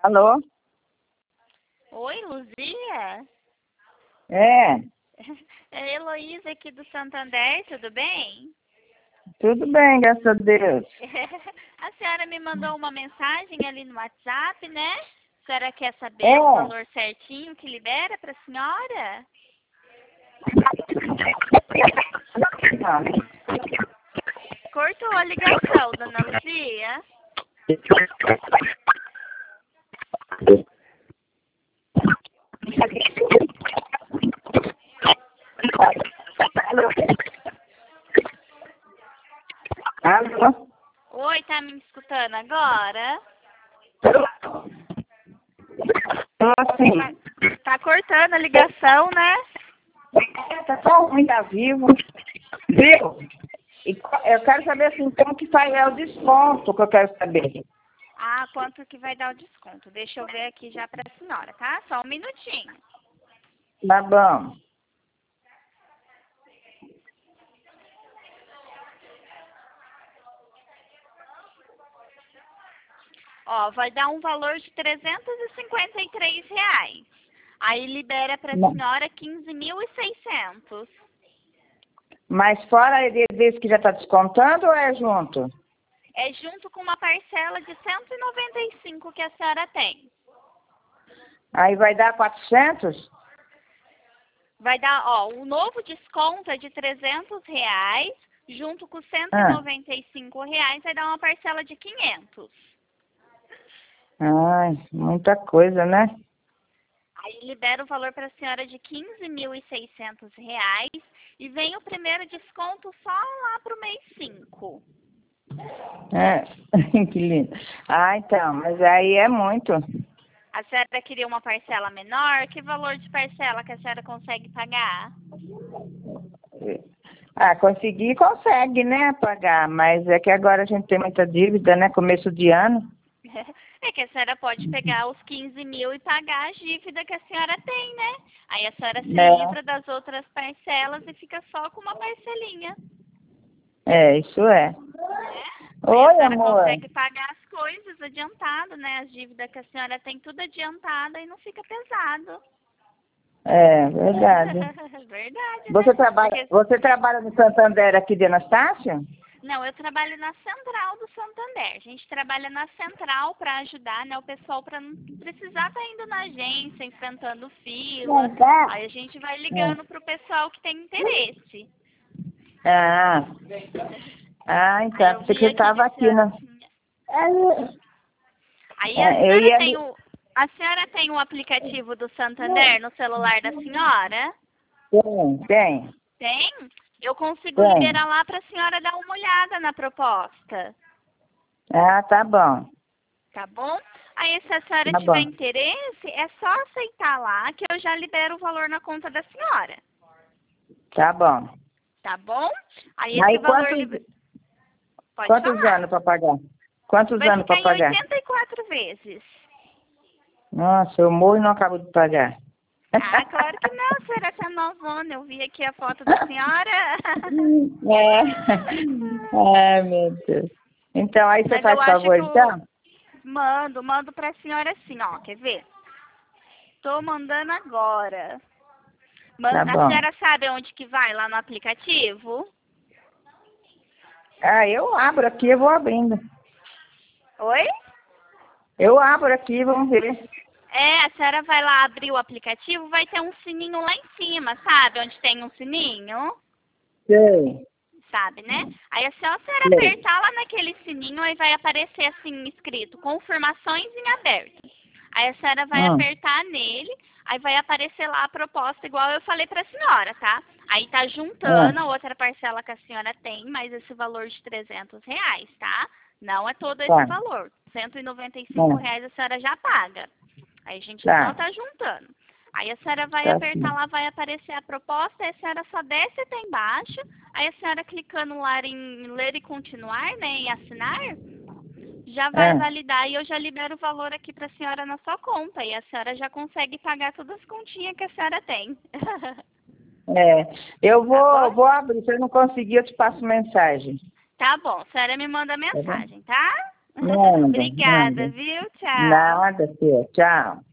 Alô? Oi, Luzia? É, É a Heloísa aqui do Santander, tudo bem? tudo bem, graças a Deus. A senhora me mandou uma mensagem ali no WhatsApp, né? A senhora quer É, saber o valor certinho que libera para a senhora? Cortou a ligação, dona Luzia? alô? Oi, tá me escutando agora? Tô assim, Tá cortando a ligação, né? tá tão ruim, tá vivo, viu? E eu quero saber assim, como que faz o desconto que eu quero saber. Ah, quanto que vai dar o desconto? Deixa eu ver aqui já pra senhora, tá? Só um minutinho. Tá bom. Ó, vai dar um valor de R$ 353. Aí libera para a Não. senhora 15.600. Mas fora desse que já tá descontando ou é junto? É junto com uma parcela de 195 que a senhora tem. Aí vai dar 400? Vai dar, ó, o novo desconto é de R$ 300, junto com cento e Ah, noventa e cinco reais vai dar uma parcela de 500. ai, muita coisa, né? Aí libera o valor para a senhora de R$ 15.600 e vem o primeiro desconto só lá para o mês 5. É, que lindo. Ah, então, mas aí é muito. A senhora queria uma parcela menor? Que valor de parcela que a senhora consegue pagar? Ah, conseguir consegue, né, pagar, mas é que agora a gente tem muita dívida, né, começo de ano. É que a senhora pode pegar os 15 mil e pagar a dívida que a senhora tem, né? Aí a senhora se livra É, das outras parcelas e fica só com uma parcelinha, isso é. né? Aí a Oi, senhora amor. consegue pagar as coisas adiantado, né? As dívidas que a senhora tem tudo adiantada e não fica pesado. É, verdade. Verdade, né? Você trabalha, Porque você trabalha no Santander aqui de Anastácia? não, eu trabalho na central do Santander. A gente trabalha na central para ajudar, né, o pessoal para não precisar estar indo na agência, enfrentando fila. Aí a gente vai ligando para o pessoal que tem interesse. Ah, Aí então, eu pensei que vi você aqui que estava a aqui, senhora né? tinha. Aí a Eu senhora ia... tem o aplicativo do Santander no celular da senhora? Tem. Tem? Eu consigo Tem. liberar lá para a senhora dar uma olhada na proposta. Ah, tá bom. Tá bom? Aí, se a senhora Tá tiver bom. interesse, é só aceitar lá que eu já libero o valor na conta da senhora. Tá bom. Tá bom? Aí, esse Aí valor. Pode quantos falar. anos para pagar? Quantos Vai anos para ficar em pagar? 84 vezes. Nossa, eu morro e não acabo de pagar. Ah, claro que não, a senhora tá novona. Eu vi aqui a foto da senhora. É. Ai, meu Deus. Então, aí você Mas eu faz acho favor, que então? mando pra senhora assim, ó. Quer ver? Tô mandando agora. Tá A bom. senhora sabe onde que vai lá no aplicativo? Ah, eu abro aqui, eu vou abrindo. Oi? Eu abro aqui, vamos ver. É, a senhora vai lá abrir o aplicativo, vai ter um sininho lá em cima, sabe? Onde tem um sininho, Sei, sabe, né? Aí é só a senhora sei. apertar lá naquele sininho, aí vai aparecer assim, escrito, confirmações em aberto. Aí a senhora vai Hum, apertar nele, aí vai aparecer lá a proposta, igual eu falei pra senhora, tá? Aí tá juntando a hum, outra parcela que a senhora tem, mais esse valor de R$ 300, tá? Não é todo esse tá, valor. R$ 195 hum, a senhora já paga. Aí a gente só tá, tá juntando. Aí a senhora vai tá apertar sim. lá, vai aparecer a proposta, aí a senhora só desce até embaixo, aí a senhora clicando lá em ler e continuar, né, em assinar, já vai É, validar e eu já libero o valor aqui pra senhora na sua conta, e a senhora já consegue pagar todas as continhas que a senhora tem. eu Tá bom? vou abrir, se eu não conseguir, eu te passo mensagem. Tá bom, a senhora me manda Tá bom? mensagem, tá? Manda, Obrigada, manda. viu? Tchau. Nada, filha. Tchau.